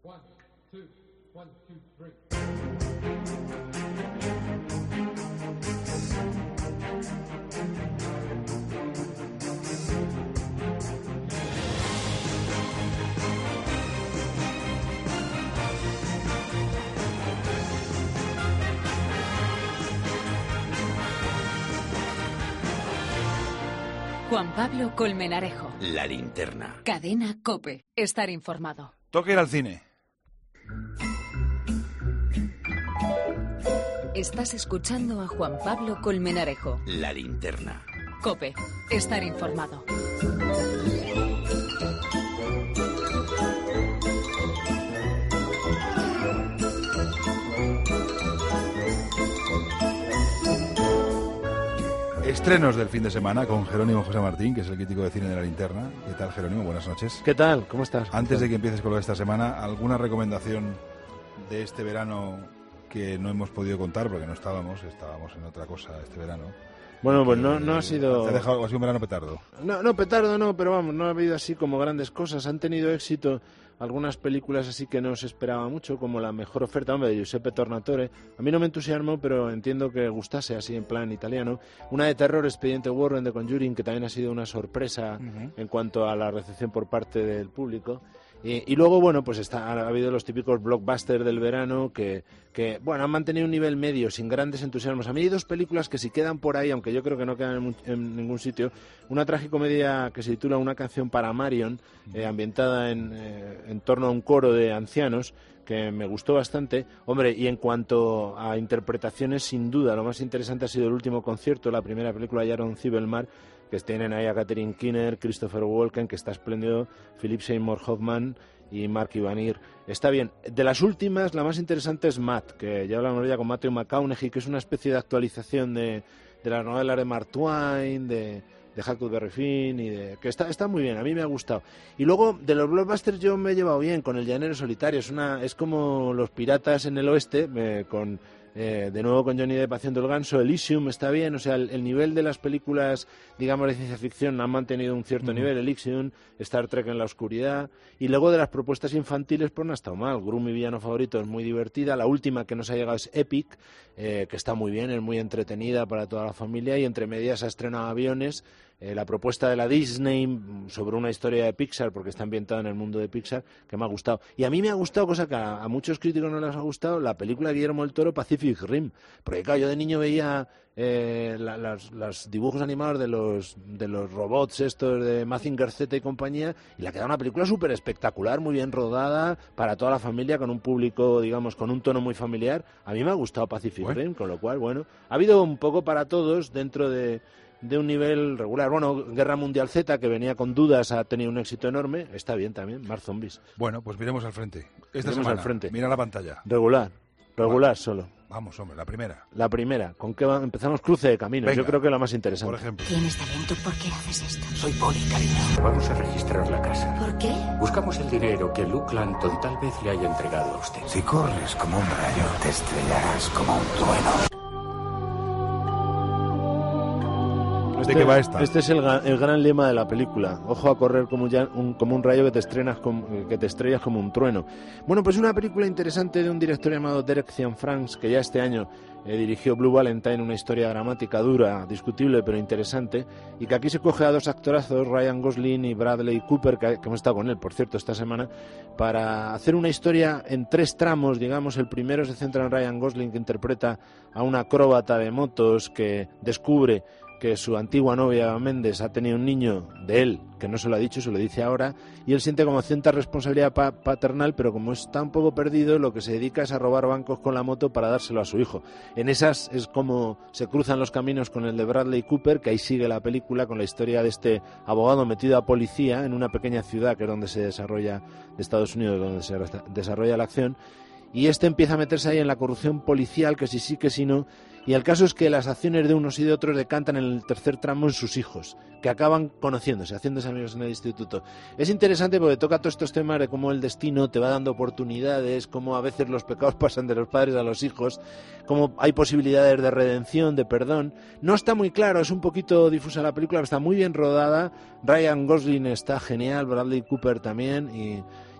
1, 2, 1, 2, 3. Juan Pablo Colmenarejo. La linterna. Cadena COPE. Estar informado. Toca ir al cine. Estás escuchando a Juan Pablo Colmenarejo. La linterna. COPE. Estar informado. Estrenos del fin de semana con Jerónimo José Martín, que es el crítico de cine de La Linterna. ¿Qué tal, Jerónimo? Buenas noches. ¿Qué tal? ¿Cómo estás? Antes de que empieces con lo de esta semana, ¿alguna recomendación de este verano que no hemos podido contar porque no estábamos en otra cosa este verano? Bueno, pues no ha sido... ¿Te ha dejado así un verano petardo? No, petardo no, pero vamos, no ha habido así como grandes cosas. Han tenido éxito algunas películas así que no se esperaba mucho, como La mejor oferta, hombre, de Giuseppe Tornatore. A mí no me entusiasmó, pero entiendo que gustase así en plan italiano. Una de terror, Expediente Warren, de Conjuring, que también ha sido una sorpresa en cuanto a la recepción por parte del público. Y luego, bueno, pues ha habido los típicos blockbusters del verano que bueno, han mantenido un nivel medio, sin grandes entusiasmos. A mí hay dos películas que si quedan por ahí, aunque yo creo que no quedan en ningún sitio. Una tragicomedia que se titula Una canción para Marion, ambientada en torno a un coro de ancianos, que me gustó bastante. Hombre, y en cuanto a interpretaciones, sin duda, lo más interesante ha sido El último concierto, la primera película de Aaron Zibelmar, que tienen ahí a Catherine Keener, Christopher Walken, que está espléndido, Philip Seymour Hoffman y Mark Ivanir. Está bien. De las últimas, la más interesante es Matt, que ya hablamos ya con Matthew McConaughey, que es una especie de actualización de las novelas de Mark Twain, de Huckleberry Finn, que está muy bien, a mí me ha gustado. Y luego, de los blockbusters yo me he llevado bien con El llanero solitario. Es como Los piratas en el oeste, de nuevo con Johnny Depp haciendo el ganso. Elysium está bien, o sea, el nivel de las películas, digamos, de ciencia ficción han mantenido un cierto nivel. Elysium, Star Trek en la oscuridad. Y luego de las propuestas infantiles, pues no ha estado mal. Gru, mi villano favorito, es muy divertida. La última que nos ha llegado es Epic, que está muy bien, es muy entretenida para toda la familia. Y entre medias ha estrenado Aviones, la propuesta de la Disney sobre una historia de Pixar, porque está ambientada en el mundo de Pixar, que me ha gustado. Y a mí me ha gustado, cosa que a muchos críticos no les ha gustado, la película de Guillermo del Toro, Pacific Rim. Porque claro, yo de niño veía los dibujos animados de los robots estos de Mazinger Z y compañía, y la que da una película súper espectacular, muy bien rodada, para toda la familia, con un público, digamos, con un tono muy familiar. A mí me ha gustado Pacific Rim, con lo cual, bueno, ha habido un poco para todos dentro de un nivel regular. Bueno, Guerra Mundial Z, que venía con dudas, ha tenido un éxito enorme. Está bien también, más zombies. Bueno, pues miremos al frente. Miremos al frente. Mira la pantalla. Regular solo. Vamos, hombre, la primera. La primera. ¿Con qué empezamos? Cruce de caminos. Venga. Yo creo que es la más interesante. Por ejemplo. Tienes talento, ¿por qué haces esto? Soy Poli, cariño. Vamos a registrar la casa. ¿Por qué? Buscamos el dinero que Luke Lanton tal vez le haya entregado a usted. Si corres como un rayo, te estrellarás como un trueno. ¿De qué va esta? Este es el gran lema de la película. Ojo a correr como un rayo que te estrellas como un trueno. Bueno, pues una película interesante de un director llamado Derek Cianfrance, que ya este año dirigió Blue Valentine, una historia dramática dura, discutible pero interesante, y que aquí se coge a dos actorazos, Ryan Gosling y Bradley Cooper, que hemos estado con él, por cierto, esta semana, para hacer una historia en 3 tramos, digamos. El primero se centra en Ryan Gosling, que interpreta a un acróbata de motos que descubre que su antigua novia Méndez ha tenido un niño de él, que no se lo ha dicho, se lo dice ahora, y él siente como cierta responsabilidad paternal, pero como está un poco perdido, lo que se dedica es a robar bancos con la moto para dárselo a su hijo. En esas es como se cruzan los caminos con el de Bradley Cooper, que ahí sigue la película con la historia de este abogado metido a policía en una pequeña ciudad que es donde se desarrolla, de Estados Unidos, donde se desarrolla la acción, y este empieza a meterse ahí en la corrupción policial, que si sí, que si no. Y el caso es que las acciones de unos y de otros decantan en el tercer tramo en sus hijos, que acaban conociéndose, haciéndose amigos en el instituto. Es interesante porque toca todos estos temas de cómo el destino te va dando oportunidades, cómo a veces los pecados pasan de los padres a los hijos, cómo hay posibilidades de redención, de perdón. No está muy claro, es un poquito difusa la película, pero está muy bien rodada. Ryan Gosling está genial, Bradley Cooper también, y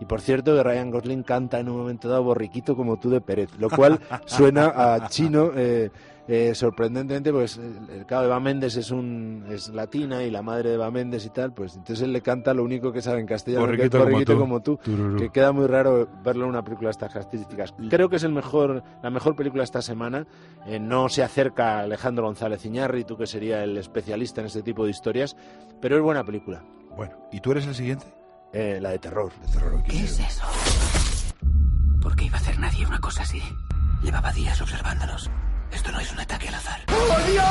Y por cierto, que Ryan Gosling canta en un momento dado Borriquito como tú de Pérez, lo cual suena a chino sorprendentemente, pues el cabo de Eva Méndez es latina y la madre de Eva Méndez y tal, pues entonces él le canta lo único que sabe en castellano, que es Borriquito como tú, que queda muy raro verlo en una película de estas características. Creo que es la mejor película esta semana. No se acerca a Alejandro González Iñárritu, que sería el especialista en este tipo de historias, pero es buena película. Bueno, ¿y tú eres el siguiente? La de terror. ¿Qué es eso? ¿Por qué iba a hacer nadie una cosa así? Llevaba días observándonos. Esto no es un ataque al azar. ¡Oh, Dios,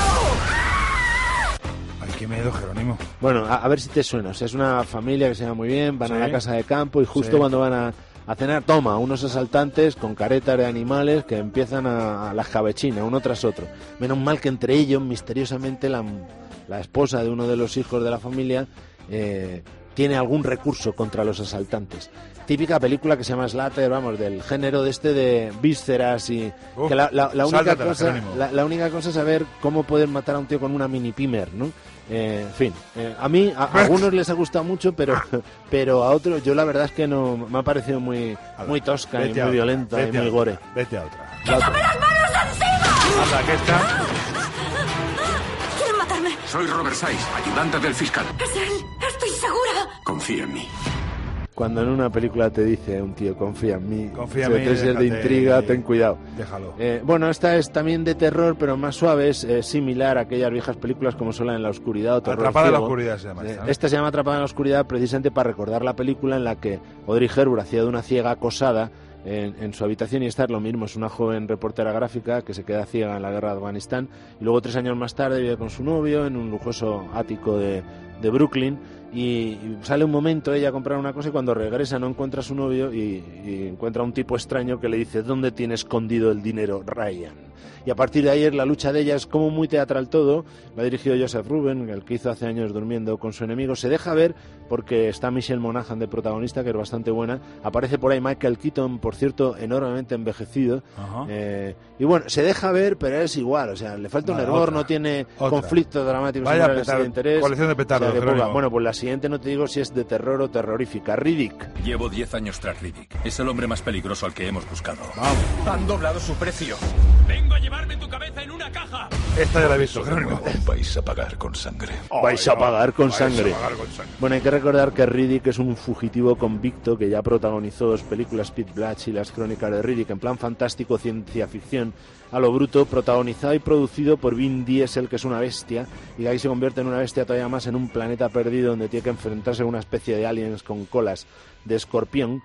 no! Ay, qué miedo, Jerónimo. Bueno, a ver si te suena. O sea, es una familia que se llama muy bien, van a la casa de campo y justo cuando van a cenar, toma, unos asaltantes con caretas de animales que empiezan a la escabechina, uno tras otro. Menos mal que entre ellos, misteriosamente, la esposa de uno de los hijos de la familia tiene algún recurso contra los asaltantes. Típica película que se llama Slater, vamos, del género de vísceras y... que la única cosa es saber cómo pueden matar a un tío con una mini pimer, ¿no? En fin, a mí, a algunos les ha gustado mucho, pero a otros, yo la verdad es que no me ha parecido muy tosca y muy violenta y muy gore. Vete a otra. ¡Quítame las manos encima! Anda, que está. ¿Quieren matarme? Soy Robert Sykes, ayudante del fiscal. Es él, estoy segura. Confía en mí. Cuando en una película te dice un tío, confía en mí, Confía si en mí, es de déjate, intriga, ten cuidado. Déjalo. Bueno, esta es también de terror, pero más suave, es similar a aquellas viejas películas como Sola en la oscuridad o Terror Atrapada en la ciego. oscuridad se llama esta, ¿no? Esta se llama Atrapada en la oscuridad precisamente para recordar la película en la que Audrey Hepburn hacía de una ciega acosada en su habitación, y esta es lo mismo, es una joven reportera gráfica que se queda ciega en la guerra de Afganistán y luego 3 años más tarde vive con su novio en un lujoso ático de Brooklyn y sale un momento ella a comprar una cosa y cuando regresa no encuentra a su novio y encuentra a un tipo extraño que le dice: ¿dónde tiene escondido el dinero, Ryan? Y a partir de ahí la lucha de ella es como muy teatral todo. La ha dirigido Joseph Ruben, el que hizo hace años Durmiendo con su enemigo. Se deja ver porque está Michelle Monaghan de protagonista, que es bastante buena. Aparece por ahí Michael Keaton, por cierto, enormemente envejecido. Y bueno, se deja ver, pero es igual. O sea, le falta un hervor, no tiene conflictos dramáticos de interés. Colección de petardos, bueno, pues la siguiente no te digo si es de terror o terrorífica. Riddick. Llevo 10 años tras Riddick. Es el hombre más peligroso al que hemos buscado. Vamos. Han doblado su precio. ¡Vengo a llevarme tu cabeza en una caja! Esta ya la he visto, Jerónimo. Vais a pagar con sangre. Vais a pagar con sangre. Bueno, hay que recordar que Riddick es un fugitivo convicto que ya protagonizó 2 películas, Pete Blatch y Las Crónicas de Riddick, en plan fantástico, ciencia ficción a lo bruto, protagonizado y producido por Vin Diesel, que es una bestia, y ahí se convierte en una bestia todavía más en un planeta perdido donde tiene que enfrentarse a una especie de aliens con colas de escorpión.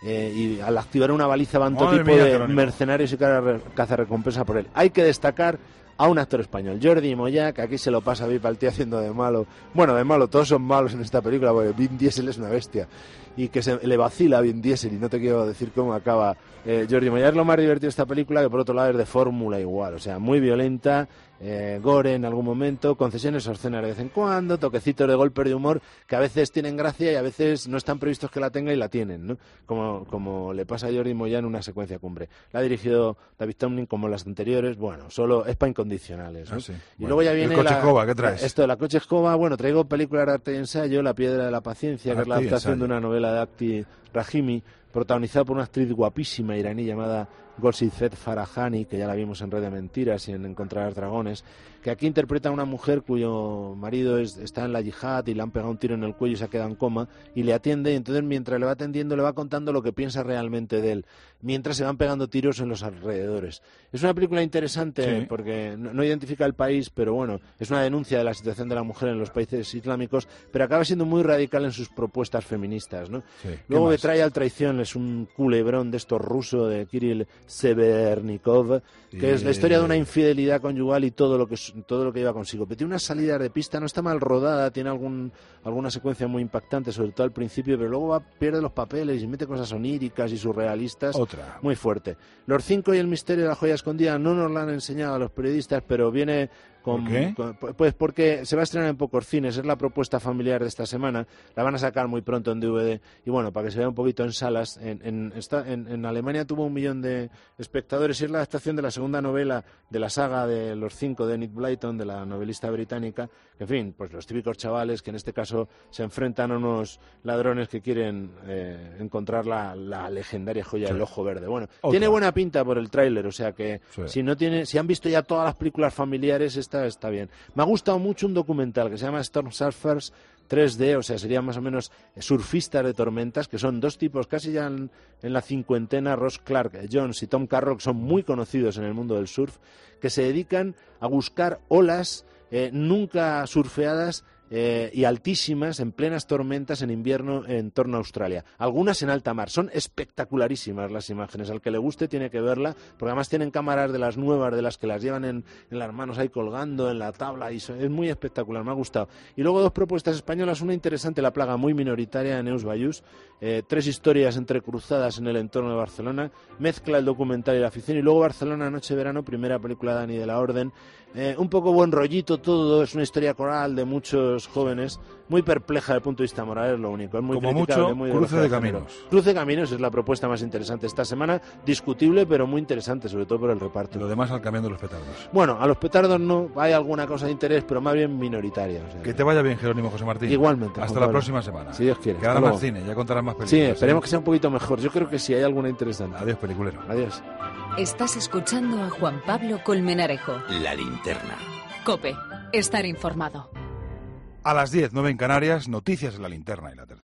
Y al activar una baliza van todo tipo de mercenarios y cazarrecompensa por él. Hay que destacar a un actor español, Jordi Moya, que aquí se lo pasa VIP al tío haciendo de malo. Bueno, de malo, todos son malos en esta película, porque Vin Diesel es una bestia. Y que se le vacila a Vin Diesel, y no te quiero decir cómo acaba Jordi Moya. Es lo más divertido de esta película, que por otro lado es de fórmula igual, o sea, muy violenta, gore en algún momento, concesiones obscenas de vez en cuando, toquecitos de golpe de humor que a veces tienen gracia y a veces no están previstos que la tenga y la tienen, ¿no? Como le pasa a Jordi Moya en una secuencia cumbre. La ha dirigido David Tomlin como las anteriores, bueno, solo es para incondicionales, ¿no? Sí. Y Bueno, luego ya viene el coche escoba, ¿qué traes? Esto de la coche escoba, bueno, traigo película de arte y ensayo, La piedra de la paciencia, que es la adaptación de una novela de Akhti Rahimi, protagonizada por una actriz guapísima iraní llamada Golsizet Farahani, que ya la vimos en Red de Mentiras y en Encontrar Dragones, que aquí interpreta a una mujer cuyo marido está en la yihad y le han pegado un tiro en el cuello y se ha quedado en coma, y le atiende, y entonces mientras le va atendiendo le va contando lo que piensa realmente de él, mientras se van pegando tiros en los alrededores. Es una película interesante porque no identifica el país, pero bueno, es una denuncia de la situación de la mujer en los países islámicos, pero acaba siendo muy radical en sus propuestas feministas, ¿no? Luego Betrayal, traición, es un culebrón de estos ruso de Kirill Severnikov, que es la historia de una infidelidad conyugal y todo lo que lleva consigo. Pero tiene unas salidas de pista, no está mal rodada, tiene alguna secuencia muy impactante, sobre todo al principio, pero luego pierde los papeles y mete cosas oníricas y surrealistas. Muy fuerte. Los 5 y el misterio de la joya escondida no nos lo han enseñado a los periodistas, pero viene ¿Por qué? Pues porque se va a estrenar en pocos cines, es la propuesta familiar de esta semana, la van a sacar muy pronto en DVD y bueno, para que se vea un poquito en salas, en Alemania tuvo 1 millón de espectadores y es la adaptación de la segunda novela de la saga de los 5 de Enid Blyton, de la novelista británica, en fin, pues los típicos chavales que en este caso se enfrentan a unos ladrones que quieren encontrar la legendaria joya del ojo verde. Bueno, tiene buena pinta por el tráiler, o sea que si han visto ya todas las películas familiares, está bien. Me ha gustado mucho un documental que se llama Storm Surfers 3D, o sea, serían más o menos surfistas de tormentas, que son 2 tipos casi ya en la cincuentena, Ross Clark Jones y Tom Carroll, que son muy conocidos en el mundo del surf, que se dedican a buscar olas nunca surfeadas y altísimas en plenas tormentas en invierno en torno a Australia. Algunas en alta mar. Son espectacularísimas las imágenes. Al que le guste tiene que verla, porque además tienen cámaras de las nuevas, de las que las llevan en las manos ahí colgando en la tabla, y es muy espectacular, me ha gustado. Y luego 2 propuestas españolas, una interesante, La plaga muy minoritaria, en Neus Bayús, 3 historias entrecruzadas en el entorno de Barcelona, mezcla el documental y la ficción, y luego Barcelona Noche-Verano, primera película de Dani de la Orden, un poco buen rollito todo, es una historia coral de muchos jóvenes, muy perpleja desde el punto de vista moral, es lo único. Es muy como criticable, mucho, muy Cruce de Caminos. Cruce de Caminos es la propuesta más interesante esta semana, discutible, pero muy interesante, sobre todo por el reparto. Lo demás al cambiando los petardos. Bueno, a los petardos no, hay alguna cosa de interés, pero más bien minoritaria. O sea, que te vaya bien, Jerónimo José Martín. Igualmente. Hasta la próxima semana. Si Dios quiere. Que habrá más cine, ya contarás más películas. Sí, esperemos que sea un poquito mejor. Yo creo que sí, hay alguna interesante. Adiós, peliculero. Adiós. Estás escuchando a Juan Pablo Colmenarejo. La linterna. COPE. Estar informado. A las 10, 9 en Canarias, noticias en la linterna y la tercera.